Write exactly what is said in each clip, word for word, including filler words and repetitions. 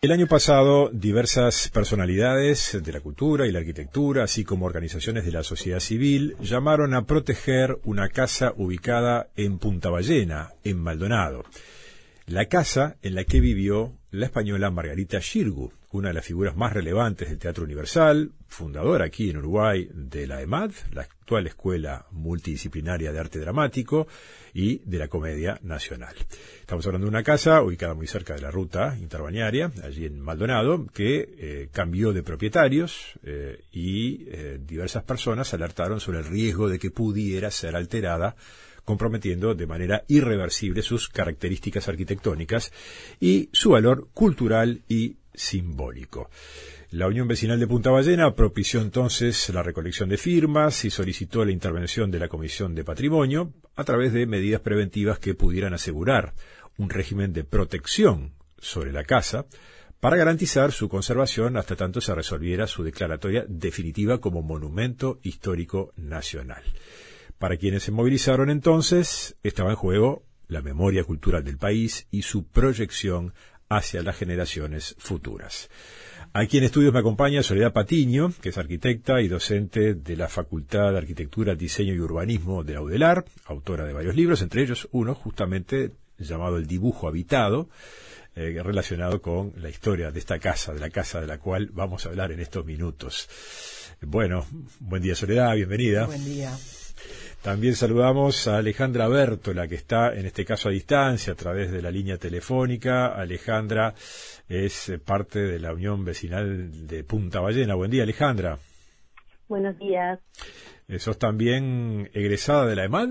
El año pasado, diversas personalidades de la cultura y la arquitectura, así como organizaciones de la sociedad civil, llamaron a proteger una casa ubicada en Punta Ballena, en Maldonado. La casa en la que vivió la española Margarita Xirgu, una de las figuras más relevantes del Teatro Universal, fundadora aquí en Uruguay de la EMAD, la actual Escuela Multidisciplinaria de Arte Dramático, y de la Comedia Nacional. Estamos hablando de una casa ubicada muy cerca de la ruta interbalnearia, allí en Maldonado, que eh, cambió de propietarios eh, y eh, diversas personas alertaron sobre el riesgo de que pudiera ser alterada, comprometiendo de manera irreversible sus características arquitectónicas y su valor cultural y simbólico. La Unión Vecinal de Punta Ballena propició entonces la recolección de firmas y solicitó la intervención de la Comisión de Patrimonio a través de medidas preventivas que pudieran asegurar un régimen de protección sobre la casa para garantizar su conservación hasta tanto se resolviera su declaratoria definitiva como monumento histórico nacional. Para quienes se movilizaron entonces, estaba en juego la memoria cultural del país y su proyección hacia las generaciones futuras. Aquí en estudios me acompaña Soledad Patiño, que es arquitecta y docente de la Facultad de Arquitectura, Diseño y Urbanismo de la UDELAR, autora de varios libros, entre ellos uno justamente llamado El dibujo habitado, eh, relacionado con la historia de esta casa, de la casa de la cual vamos a hablar en estos minutos. Bueno, buen día Soledad, bienvenida. Buen día. También saludamos a Alejandra Bértola, que está en este caso a distancia a través de la línea telefónica. Alejandra es parte de la Unión Vecinal de Punta Ballena. Buen día, Alejandra. Buenos días. ¿Sos también egresada de la EMAD?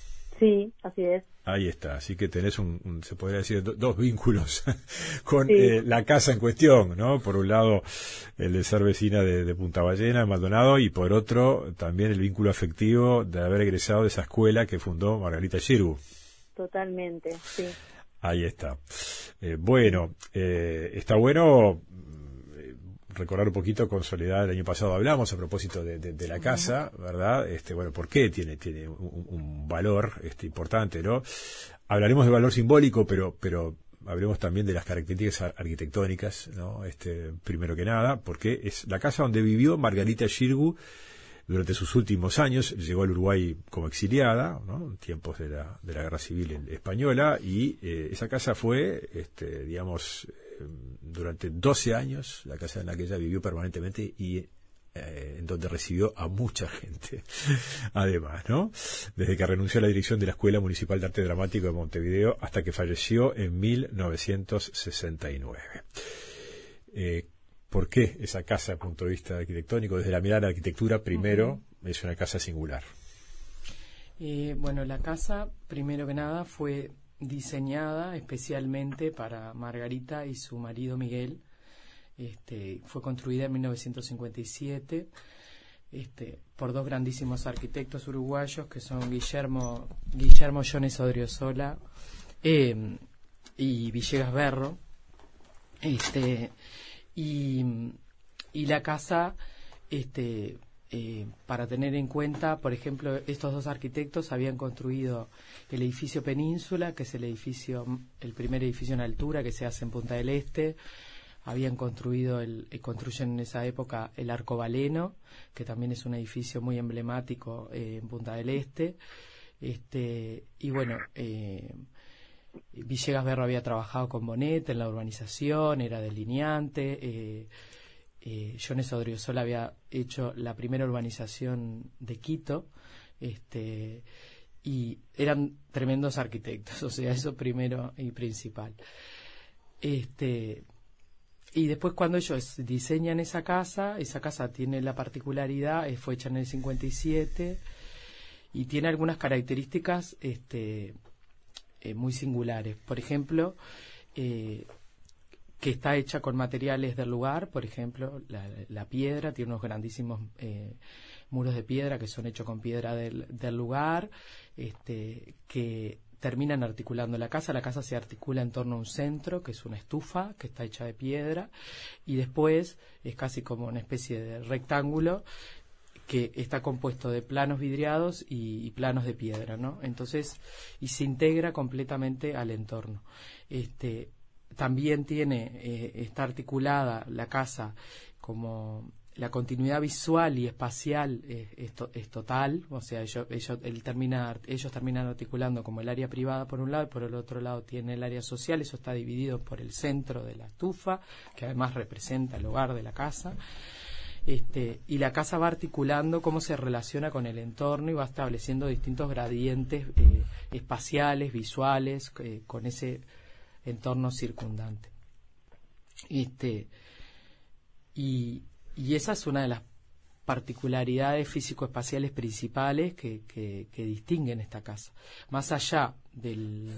Sí, así es. Ahí está, así que tenés, un, un se podría decir, do, dos vínculos con sí. eh, la casa en cuestión, ¿no? Por un lado, el de ser vecina de, de Punta Ballena, en Maldonado, y por otro, también el vínculo afectivo de haber egresado de esa escuela que fundó Margarita Xirgu. Totalmente, sí. Ahí está. Eh, bueno, eh, está bueno recordar un poquito con Soledad. El año pasado hablamos a propósito de, de, de la casa, ¿verdad? Este, bueno, ¿por qué tiene tiene un, un valor este importante, no? Hablaremos de valor simbólico, pero pero hablemos también de las características arquitectónicas, ¿no? Este, primero que nada, porque es la casa donde vivió Margarita Xirgu durante sus últimos años. Llegó al Uruguay como exiliada, ¿no? En tiempos de la de la Guerra Civil española, y eh, esa casa fue, este, digamos, durante doce años, la casa en la que ella vivió permanentemente y eh, en donde recibió a mucha gente, además, ¿no? Desde que renunció a la dirección de la Escuela Municipal de Arte Dramático de Montevideo hasta que falleció en mil novecientos sesenta y nueve. Eh, ¿Por qué esa casa, desde el punto de vista arquitectónico, desde la mirada de la arquitectura, primero, uh-huh. es una casa singular? Eh, bueno, la casa, primero que nada, fue diseñada especialmente para Margarita y su marido Miguel. Este, fue construida en mil novecientos cincuenta y siete este, por dos grandísimos arquitectos uruguayos que son Guillermo Guillermo Jones Odriozola eh, y Villegas Berro. Este, y, y la casa, este, Eh, para tener en cuenta, por ejemplo, estos dos arquitectos habían construido el edificio Península, que es el edificio, el primer edificio en altura que se hace en Punta del Este. Habían construido, el, eh, construyen en esa época el Arcobaleno, que también es un edificio muy emblemático eh, en Punta del Este. Este, y bueno, eh, Villegas Berro había trabajado con Bonet en la urbanización, era delineante. Eh, Eh, Jones Odriozola había hecho la primera urbanización de Quito, este, y eran tremendos arquitectos, o sea, eso primero y principal. Este, y después cuando ellos diseñan esa casa, esa casa tiene la particularidad, eh, fue hecha en el cincuenta y siete, y tiene algunas características este, eh, muy singulares. Por ejemplo, eh, que está hecha con materiales del lugar, por ejemplo, la, la piedra, tiene unos grandísimos eh, muros de piedra que son hechos con piedra del, del lugar, este, que terminan articulando la casa. La casa se articula en torno a un centro, que es una estufa, que está hecha de piedra, y después es casi como una especie de rectángulo que está compuesto de planos vidriados y, y planos de piedra, ¿no? Entonces, y se integra completamente al entorno. Este, también tiene, eh, está articulada la casa como la continuidad visual y espacial es, es, to, es total, o sea, ellos, ellos, él termina, ellos terminan articulando como el área privada por un lado y por el otro lado tiene el área social, eso está dividido por el centro de la estufa, que además representa el hogar de la casa. Este, y la casa va articulando cómo se relaciona con el entorno y va estableciendo distintos gradientes eh, espaciales, visuales, eh, con ese entorno circundante. Este, y, y esa es una de las particularidades físico-espaciales principales que, que, que distinguen esta casa. Más allá del,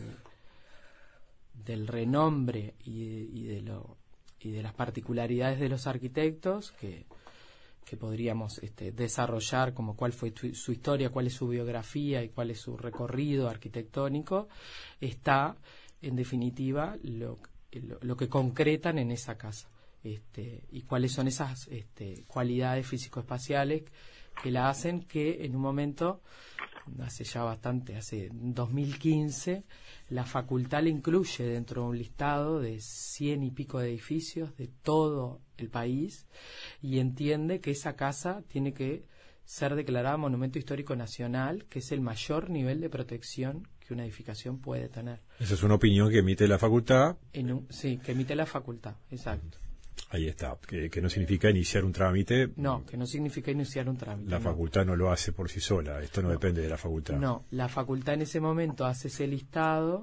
del renombre y de, y de lo y de las particularidades de los arquitectos que que podríamos este, desarrollar, como cuál fue tu, su historia, cuál es su biografía y cuál es su recorrido arquitectónico, está, en definitiva, lo, lo, lo que concretan en esa casa. Este, y cuáles son esas este, cualidades físico-espaciales que la hacen que en un momento, hace ya bastante, hace dos mil quince, la facultad le incluye dentro de un listado de cien y pico de edificios de todo el país y entiende que esa casa tiene que ser declarada Monumento Histórico Nacional, que es el mayor nivel de protección que una edificación puede tener. Esa es una opinión que emite la facultad. En un, sí, que emite la facultad, exacto. Ahí está, que, que no significa iniciar un trámite. No, que no significa iniciar un trámite. La no. facultad no lo hace por sí sola, esto no, no depende de la facultad. No, la facultad en ese momento hace ese listado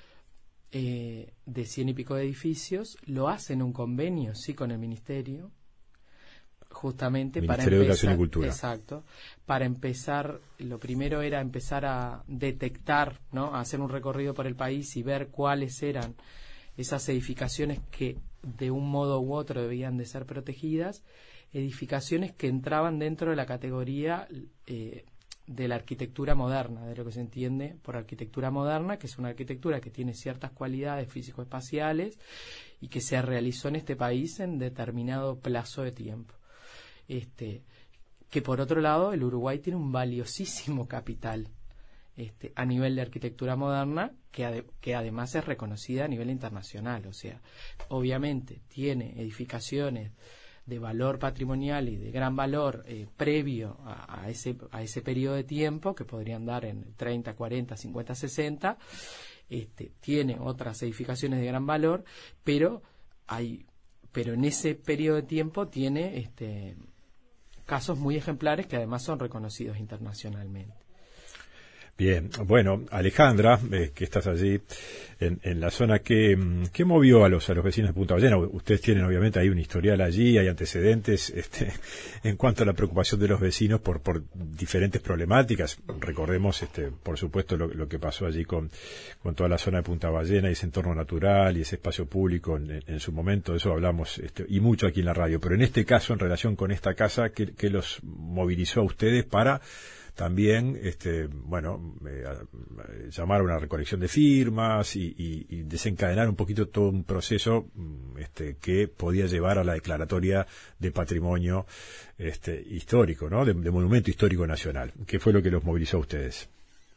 eh, de cien y pico de edificios, lo hace en un convenio, sí, con el Ministerio, justamente Ministerio para de empezar, Educación y Cultura. Exacto, para empezar, lo primero era empezar a detectar, ¿no? A hacer un recorrido por el país y ver cuáles eran esas edificaciones que de un modo u otro debían de ser protegidas, edificaciones que entraban dentro de la categoría eh, de la arquitectura moderna, de lo que se entiende por arquitectura moderna, que es una arquitectura que tiene ciertas cualidades físico-espaciales y que se realizó en este país en determinado plazo de tiempo. Este, que por otro lado el Uruguay tiene un valiosísimo capital Este, a nivel de arquitectura moderna, que, ade que además es reconocida a nivel internacional. O sea, obviamente tiene edificaciones de valor patrimonial y de gran valor eh, previo a, a, ese, a ese periodo de tiempo, que podrían dar en treinta, cuarenta, cincuenta, sesenta. Este, tiene otras edificaciones de gran valor, pero, hay, pero en ese periodo de tiempo tiene este, casos muy ejemplares que además son reconocidos internacionalmente. Bien, bueno, Alejandra, eh, que estás allí en, en la zona, ¿qué, qué movió a los a los vecinos de Punta Ballena? Ustedes tienen obviamente ahí un historial allí, hay antecedentes este, en cuanto a la preocupación de los vecinos por por diferentes problemáticas. Recordemos, este, por supuesto, lo, lo que pasó allí con, con toda la zona de Punta Ballena y ese entorno natural y ese espacio público en, en su momento, de eso hablamos este, y mucho aquí en la radio. Pero en este caso, en relación con esta casa, ¿qué, qué los movilizó a ustedes para también, este, bueno, eh, llamar a una recolección de firmas y, y, y desencadenar un poquito todo un proceso este, que podía llevar a la declaratoria de patrimonio este, histórico, ¿no? De, de monumento histórico nacional? ¿Qué fue lo que los movilizó a ustedes?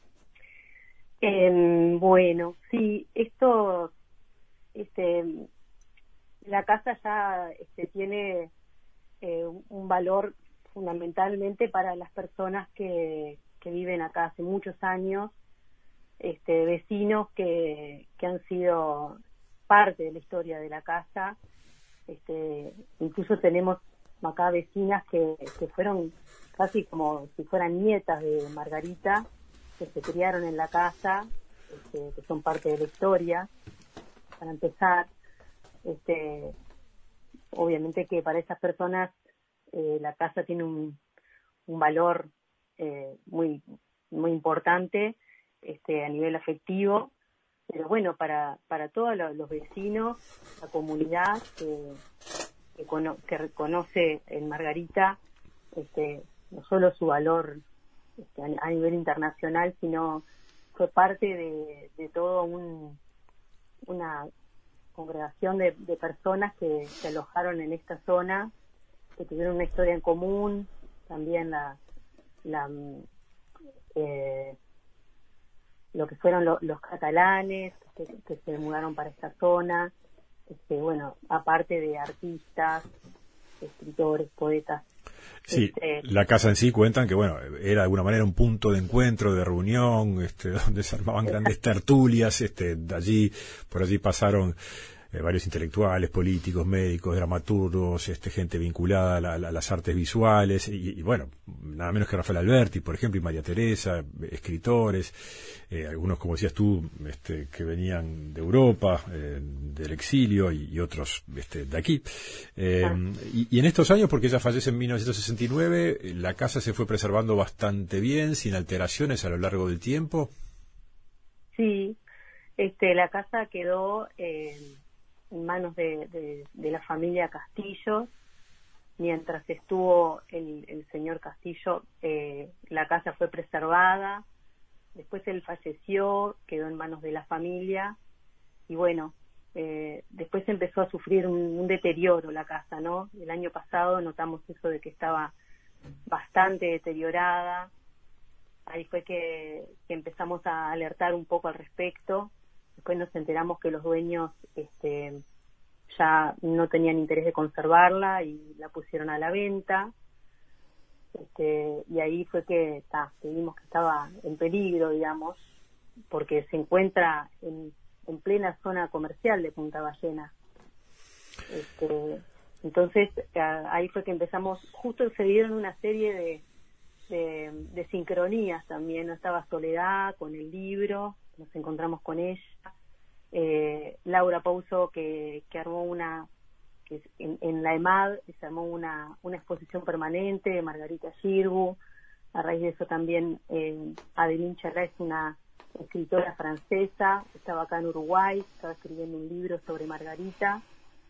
Eh, bueno, sí, esto, este, la casa ya este, tiene eh, un valor fundamentalmente para las personas que, que viven acá hace muchos años, este, vecinos que, que han sido parte de la historia de la casa. Este, incluso tenemos acá vecinas que, que fueron casi como si fueran nietas de Margarita, que se criaron en la casa, este, que son parte de la historia. Para empezar, este, obviamente que para esas personas Eh, la casa tiene un, un valor eh, muy muy importante este, a nivel afectivo, pero bueno, para para todos los, los vecinos, la comunidad que, que, cono, que reconoce en Margarita este, no solo su valor este, a, a nivel internacional, sino fue parte de, de todo un una congregación de, de personas que se alojaron en esta zona, que tuvieron una historia en común, también la, la eh, lo que fueron lo, los catalanes que, que se mudaron para esta zona, este, bueno, aparte de artistas, escritores, poetas. Sí, este, la casa en sí cuentan que, bueno, era de alguna manera un punto de encuentro, de reunión, este, donde se armaban grandes tertulias, este, de allí, por allí pasaron eh, varios intelectuales, políticos, médicos, dramaturgos, este, gente vinculada a, la, a las artes visuales, y, y bueno, nada menos que Rafael Alberti, por ejemplo, y María Teresa, escritores, eh, algunos, como decías tú, este, que venían de Europa, eh, del exilio, y, y otros este, de aquí. Eh, ah. y, y en estos años, porque ella fallece en mil novecientos sesenta y nueve, la casa se fue preservando bastante bien, sin alteraciones a lo largo del tiempo. Sí, este, la casa quedó eh, en manos de, de, de la familia Castillo. Mientras estuvo el, el señor Castillo, eh, la casa fue preservada. Después él falleció, quedó en manos de la familia. Y bueno, eh, después empezó a sufrir un, un deterioro la casa, ¿no? El año pasado notamos eso de que estaba bastante deteriorada. Ahí fue que, que empezamos a alertar un poco al respecto. Después nos enteramos que los dueños este, ya no tenían interés de conservarla y la pusieron a la venta. Este, y ahí fue que, ta, que vimos que estaba en peligro, digamos, porque se encuentra en, en plena zona comercial de Punta Ballena. Este, entonces, a, ahí fue que empezamos, justo se dieron una serie de, de, de sincronías también, ¿no? Estaba Soledad con el libro, nos encontramos con ella, eh, Laura Pouso que, que armó una, que en, en la EMAD se armó una, una exposición permanente de Margarita Xirgu. A raíz de eso también eh, Adeline Charra es una escritora francesa, estaba acá en Uruguay, estaba escribiendo un libro sobre Margarita.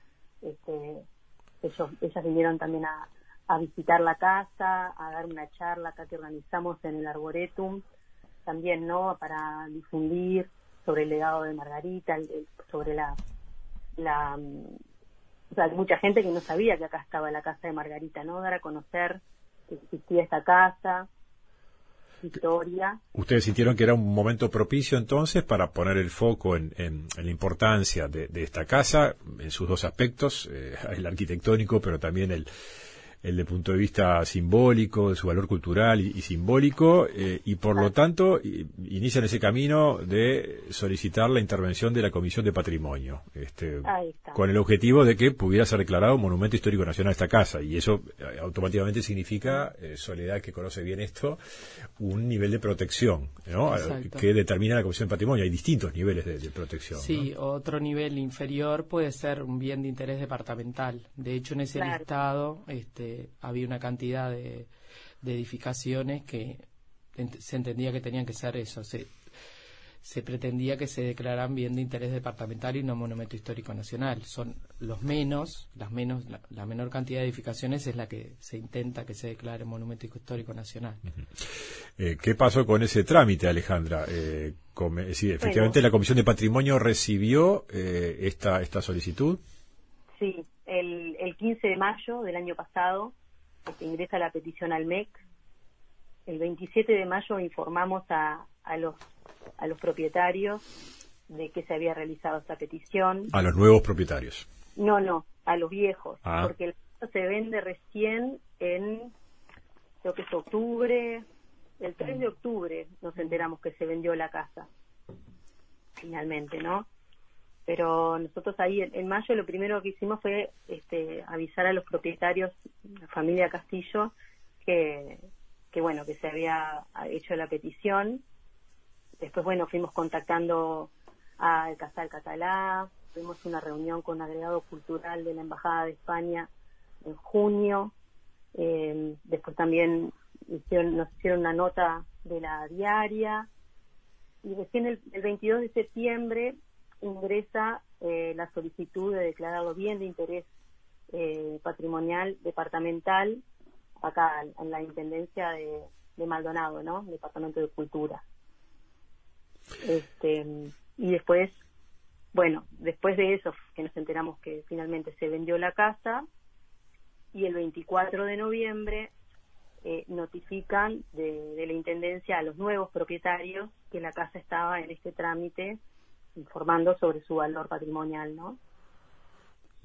Este, ellos, ellas vinieron también a, a visitar la casa, a dar una charla acá que organizamos en el Arboretum, también, ¿no?, para difundir sobre el legado de Margarita, sobre la, la o sea, hay mucha gente que no sabía que acá estaba la casa de Margarita, ¿no?, dar a conocer que existía esta casa, historia. ¿Ustedes sintieron que era un momento propicio entonces para poner el foco en, en, en la importancia de, de esta casa, en sus dos aspectos, eh, el arquitectónico, pero también el, el de punto de vista simbólico, de su valor cultural y, y simbólico, eh, y por lo tanto i, inician ese camino de solicitar la intervención de la Comisión de Patrimonio, este, con el objetivo de que pudiera ser declarado Monumento Histórico Nacional esta casa, y eso eh, automáticamente significa, eh, Soledad, que conoce bien esto, un nivel de protección, ¿no?, que determina la Comisión de Patrimonio. Hay distintos niveles de, de protección. Sí, ¿no? Otro nivel inferior puede ser un bien de interés departamental. De hecho, en ese claro. listado este, había una cantidad de, de edificaciones que ent- se entendía que tenían que ser eso. Se, se pretendía que se declararan bien de interés departamental y no monumento histórico nacional. Son los menos, las menos, la, la menor cantidad de edificaciones es la que se intenta que se declare monumento histórico nacional. Uh-huh. Eh, ¿Qué pasó con ese trámite, Alejandra? Eh, com- sí, efectivamente, bueno, la Comisión de Patrimonio recibió eh, esta esta solicitud. Sí, el, el quince de mayo del año pasado se ingresa la petición al M E C. El veintisiete de mayo informamos a, a los a los propietarios de que se había realizado esta petición. ¿A los nuevos propietarios? No, no, a los viejos, ah. porque el casa se vende recién en, creo que es octubre, el tres de octubre nos enteramos que se vendió la casa, finalmente, ¿no? Pero nosotros ahí en, en mayo lo primero que hicimos fue este, avisar a los propietarios, la familia Castillo, que, que bueno, que se había hecho la petición. Después, bueno, fuimos contactando al Casal Catalá, tuvimos una reunión con un agregado cultural de la Embajada de España en junio, eh, después también hicieron, nos hicieron una nota de la diaria, y recién el, el veintidós de septiembre ingresa eh, la solicitud de declarado bien de interés eh, patrimonial departamental acá en la Intendencia de, de Maldonado, ¿no?, Departamento de Cultura. Este, y después, bueno, después de eso que nos enteramos que finalmente se vendió la casa, y el veinticuatro de noviembre eh, notifican de, de la Intendencia a los nuevos propietarios que la casa estaba en este trámite, informando sobre su valor patrimonial, ¿no?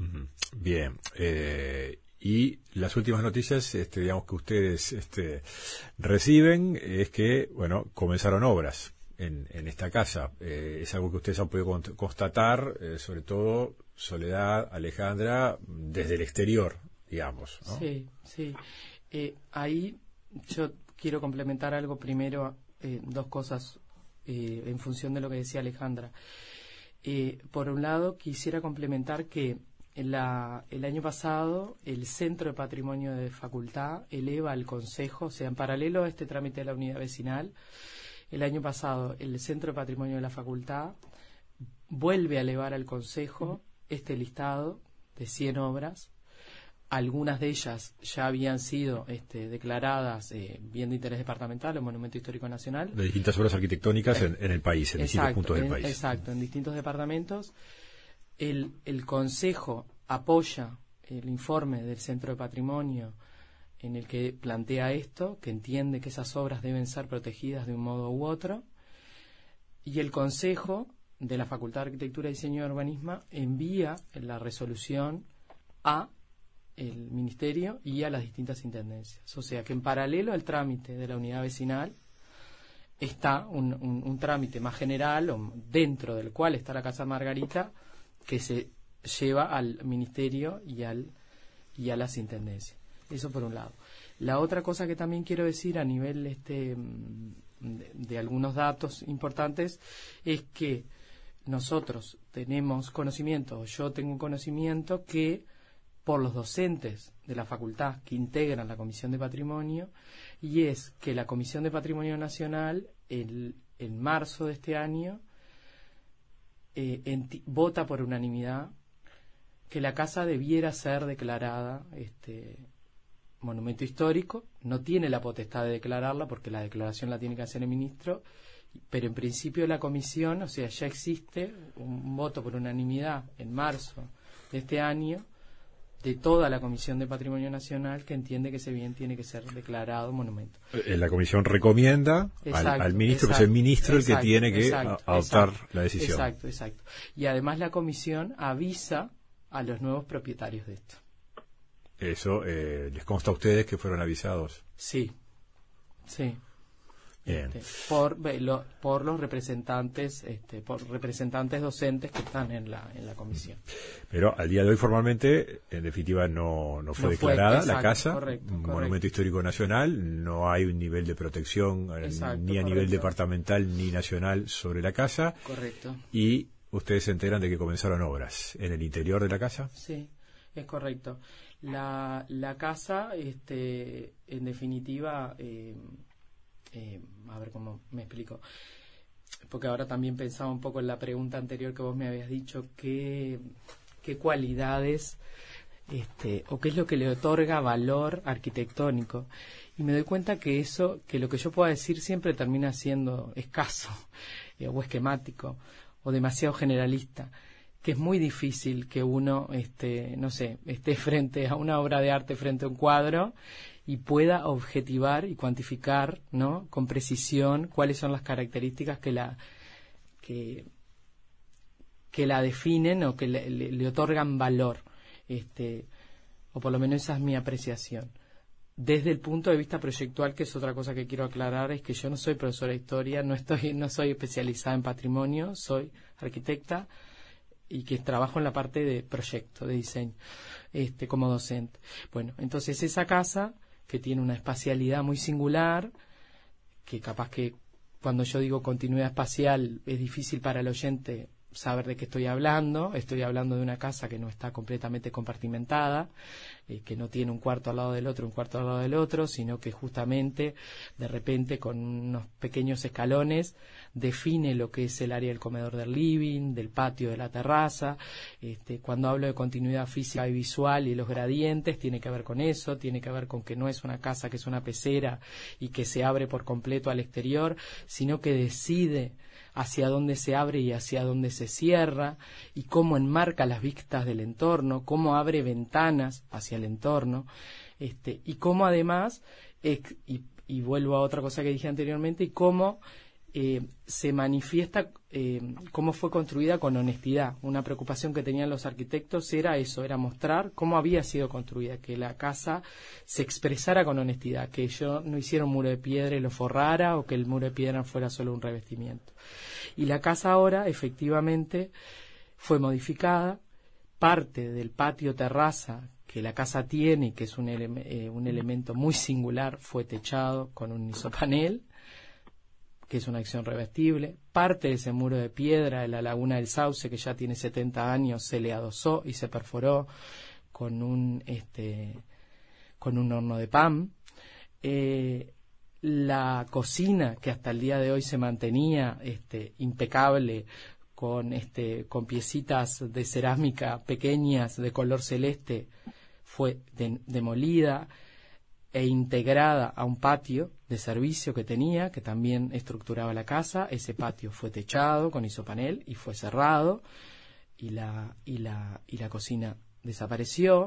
Uh-huh. Bien. Eh, y las últimas noticias, este, digamos que ustedes este, reciben, es que, bueno, comenzaron obras en, en esta casa. Eh, es algo que ustedes han podido constatar, eh, sobre todo Soledad, Alejandra, desde el exterior, digamos, ¿no? Sí, sí. Eh, ahí yo quiero complementar algo primero, eh, dos cosas eh, en función de lo que decía Alejandra. Eh, por un lado, quisiera complementar que la, el año pasado el Centro de Patrimonio de Facultad eleva al Consejo, o sea, en paralelo a este trámite de la unidad vecinal, el año pasado el Centro de Patrimonio de la Facultad vuelve a elevar al Consejo este listado de cien obras. Algunas de ellas ya habían sido este, declaradas eh, bien de interés departamental o monumento histórico nacional. De distintas obras arquitectónicas en, en el país, en exacto, distintos puntos del en, país. Exacto, en distintos departamentos. El, el Consejo apoya el informe del Centro de Patrimonio en el que plantea esto, que entiende que esas obras deben ser protegidas de un modo u otro. Y el Consejo de la Facultad de Arquitectura, Diseño y Urbanismo envía la resolución a el Ministerio y a las distintas intendencias. O sea que en paralelo al trámite de la unidad vecinal está un, un, un trámite más general, o dentro del cual está la Casa Margarita, que se lleva al Ministerio y, al, y a las intendencias. Eso por un lado. La otra cosa que también quiero decir a nivel este, de, de algunos datos importantes es que nosotros tenemos conocimiento, yo tengo conocimiento que por los docentes de la facultad que integran la Comisión de Patrimonio, y es que la Comisión de Patrimonio Nacional, el, en marzo de este año, eh, enti, vota por unanimidad que la casa debiera ser declarada este, monumento histórico. No tiene la potestad de declararla porque la declaración la tiene que hacer el ministro, pero en principio la comisión, o sea, ya existe un voto por unanimidad en marzo de este año de toda la Comisión de Patrimonio Nacional que entiende que ese bien tiene que ser declarado monumento. La comisión recomienda exacto, al, al ministro, exacto, que es el ministro exacto, el que tiene que exacto, adoptar exacto, la decisión. Exacto, exacto. Y además la comisión avisa a los nuevos propietarios de esto. ¿Eso eh, les consta a ustedes que fueron avisados? Sí, sí. Bien. Este, por, lo, por los representantes este, por representantes docentes que están en la en la comisión. Pero al día de hoy formalmente, en definitiva, no, no fue no declarada fue, exacto, la casa correcto, Monumento correcto. Histórico Nacional. No hay un nivel de protección exacto, ni a correcto. nivel departamental ni nacional sobre la casa. Correcto. Y ustedes se enteran de que comenzaron obras en el interior de la casa. Sí, es correcto. La, la casa, este, en definitiva... Eh, Eh, a ver cómo me explico, porque ahora también pensaba un poco en la pregunta anterior que vos me habías dicho, qué, qué cualidades este, o qué es lo que le otorga valor arquitectónico, y me doy cuenta que eso, que lo que yo pueda decir siempre termina siendo escaso eh, o esquemático o demasiado generalista, que es muy difícil que uno este, no sé, esté frente a una obra de arte, frente a un cuadro, y pueda objetivar y cuantificar, ¿no?, con precisión cuáles son las características que la que, que la definen o que le, le, le otorgan valor, este, o por lo menos esa es mi apreciación. Desde el punto de vista proyectual, que es otra cosa que quiero aclarar, es que yo no soy profesora de historia, no estoy, no soy especializada en patrimonio, soy arquitecta y que trabajo en la parte de proyecto, de diseño, este, como docente. Bueno, entonces esa casa, que tiene una espacialidad muy singular, que capaz que cuando yo digo continuidad espacial es difícil para el oyente saber de qué estoy hablando. Estoy hablando de una casa que no está completamente compartimentada, eh, que no tiene un cuarto al lado del otro, un cuarto al lado del otro, sino que justamente de repente con unos pequeños escalones define lo que es el área del comedor del living, del patio, de la terraza. Este, cuando hablo de continuidad física y visual y los gradientes, tiene que ver con eso, tiene que ver con que no es una casa que es una pecera y que se abre por completo al exterior, sino que decide hacia dónde se abre y hacia dónde se cierra, y cómo enmarca las vistas del entorno, cómo abre ventanas hacia el entorno, este, y cómo además, eh, y, y vuelvo a otra cosa que dije anteriormente, y cómo eh, se manifiesta eh, cómo fue construida con honestidad. Una preocupación que tenían los arquitectos era eso, era mostrar cómo había sido construida, que la casa se expresara con honestidad, que yo no hiciera un muro de piedra y lo forrara, o que el muro de piedra fuera solo un revestimiento. Y la casa ahora, efectivamente, fue modificada. Parte del patio terraza que la casa tiene, y que es un, ele eh, un elemento muy singular, fue techado con un isopanel, que es una acción revestible. Parte de ese muro de piedra de la Laguna del Sauce, que ya tiene setenta años, se le adosó y se perforó con un este con un horno de pan. Eh, la cocina, que hasta el día de hoy se mantenía este impecable, con este con piecitas de cerámica pequeñas de color celeste, fue de, demolida e integrada a un patio de servicio que tenía, que también estructuraba la casa. Ese patio fue techado con isopanel y fue cerrado, y la y la y la cocina desapareció.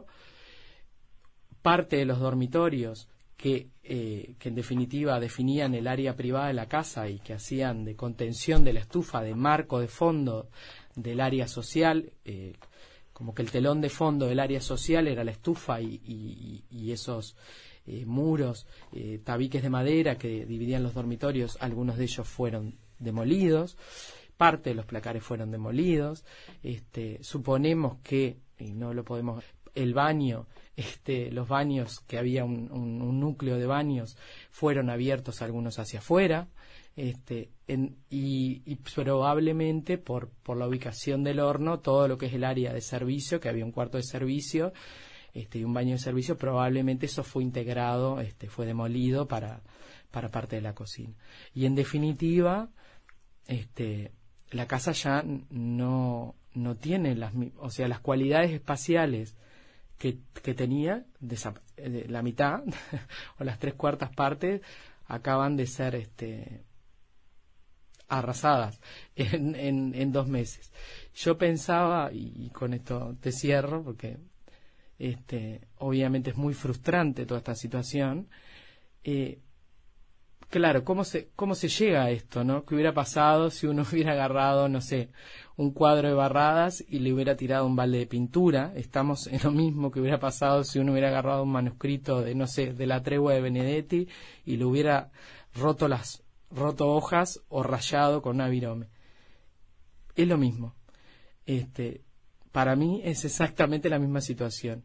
Parte de los dormitorios que eh, que en definitiva definían el área privada de la casa y que hacían de contención de la estufa, de marco de fondo del área social, eh, como que el telón de fondo del área social era la estufa y, y, y esos eh, muros, eh, tabiques de madera que dividían los dormitorios, algunos de ellos fueron demolidos. Parte de los placares fueron demolidos. Este, suponemos que, y no lo podemos, el baño, este, los baños, que había un, un, un núcleo de baños, fueron abiertos algunos hacia afuera, este, en, y, y probablemente por, por la ubicación del horno, todo lo que es el área de servicio, que había un cuarto de servicio, este, y un baño de servicio, probablemente eso fue integrado, este, fue demolido para, para parte de la cocina. Y en definitiva, este, la casa ya no, no tiene las, o sea, las cualidades espaciales que, que tenía, de la mitad o las tres cuartas partes acaban de ser este, arrasadas en, en, en dos meses. Yo pensaba, y, y con esto te cierro, porque este, obviamente es muy frustrante toda esta situación. Eh, Claro, ¿cómo se, cómo se llega a esto, no? ¿Qué hubiera pasado si uno hubiera agarrado, no sé, un cuadro de Barradas y le hubiera tirado un balde de pintura? Estamos en lo mismo que hubiera pasado si uno hubiera agarrado un manuscrito de, no sé, de la Tregua de Benedetti y le hubiera roto las, roto hojas o rayado con una virome. Es lo mismo. Este, para mí es exactamente la misma situación.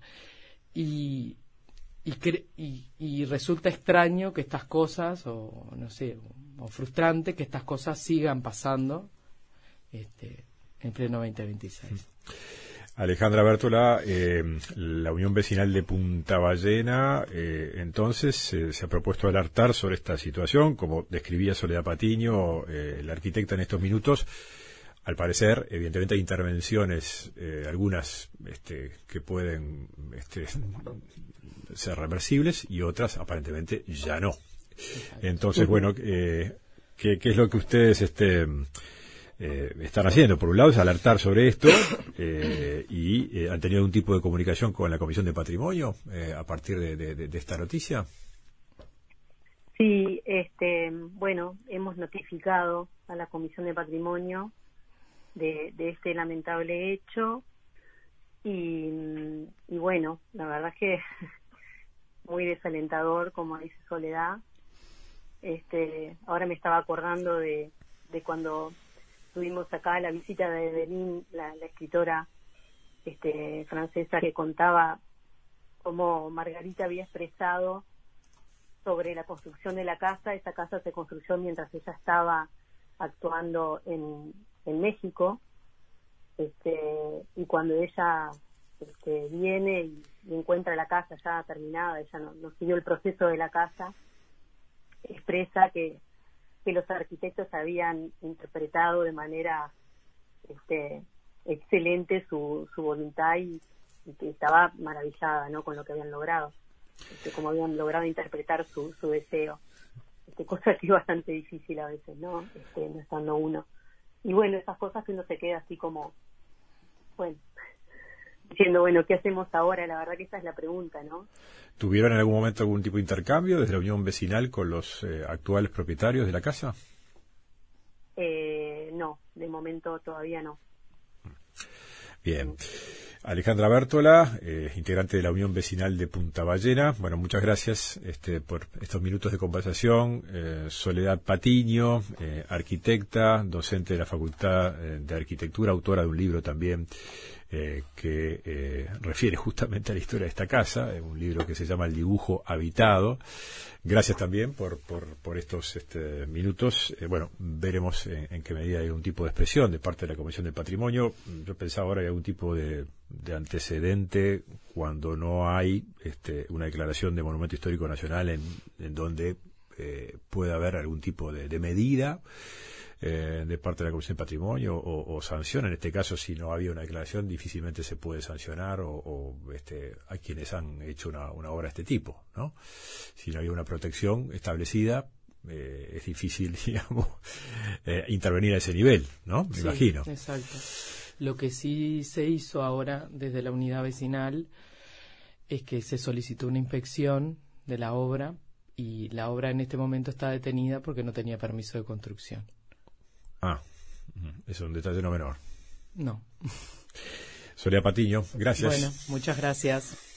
Y Y, cre y, y resulta extraño que estas cosas, o no sé, o, o frustrante que estas cosas sigan pasando este, en pleno veinte veintiséis. Alejandra Bértola, eh, la Unión Vecinal de Punta Ballena, eh, entonces eh, se ha propuesto alertar sobre esta situación, como describía Soledad Patiño, eh, la arquitecta en estos minutos. Al parecer, evidentemente hay intervenciones, eh, algunas este, que pueden este, ser reversibles y otras aparentemente ya no. Entonces, bueno, eh, ¿qué, qué es lo que ustedes este, eh, están haciendo? Por un lado es alertar sobre esto eh, y eh, ¿han tenido algún tipo de comunicación con la Comisión de Patrimonio eh, a partir de, de, de esta noticia? Sí, este, bueno, hemos notificado a la Comisión de Patrimonio de, de este lamentable hecho y, y bueno, la verdad es que muy desalentador, como dice Soledad. Este, ahora me estaba acordando de, de cuando tuvimos acá la visita de Evelyn, la, la escritora este, francesa, que contaba cómo Margarita había expresado sobre la construcción de la casa. Esa casa se construyó mientras ella estaba actuando en, en México, este, y cuando ella este, viene y, y encuentra la casa ya terminada, ella no, no siguió el proceso de la casa, expresa que, que los arquitectos habían interpretado de manera este, excelente su, su voluntad y, y que estaba maravillada, ¿no?, con lo que habían logrado, este, como habían logrado interpretar su, su deseo. Este, cosa que es bastante difícil a veces, ¿no? Este, no estando uno. Y bueno, esas cosas que uno se queda así como, bueno, diciendo, bueno, ¿qué hacemos ahora? La verdad que esa es la pregunta, ¿no? ¿Tuvieron en algún momento algún tipo de intercambio desde la Unión Vecinal con los eh, actuales propietarios de la casa? eh, no, de momento todavía no. Bien. Alejandra Bértola, eh, integrante de la Unión Vecinal de Punta Ballena. Bueno, muchas gracias este, por estos minutos de conversación. Eh, Soledad Patiño, eh, arquitecta, docente de la Facultad de Arquitectura, autora de un libro también eh, que eh, refiere justamente a la historia de esta casa, un libro que se llama El dibujo habitado. Gracias también por, por, por estos este, minutos. Eh, bueno, veremos en, en qué medida hay algún tipo de expresión de parte de la Comisión del Patrimonio. Yo pensaba ahora hay algún tipo de, de antecedente cuando no hay este, una declaración de Monumento Histórico Nacional en, en donde eh, pueda haber algún tipo de, de medida eh, de parte de la Comisión del Patrimonio o, o sanción. En este caso, si no había una declaración, difícilmente se puede sancionar o, o este, a quienes han hecho una, una obra de este tipo, ¿no? Si no había una protección establecida, eh, es difícil, digamos, eh, intervenir a ese nivel, ¿no? Me sí, imagino. Exacto. Lo que sí se hizo ahora desde la unidad vecinal es que se solicitó una inspección de la obra y la obra en este momento está detenida porque no tenía permiso de construcción. Ah, es un detalle no menor. No. Soledad Patiño, gracias. Bueno, muchas gracias.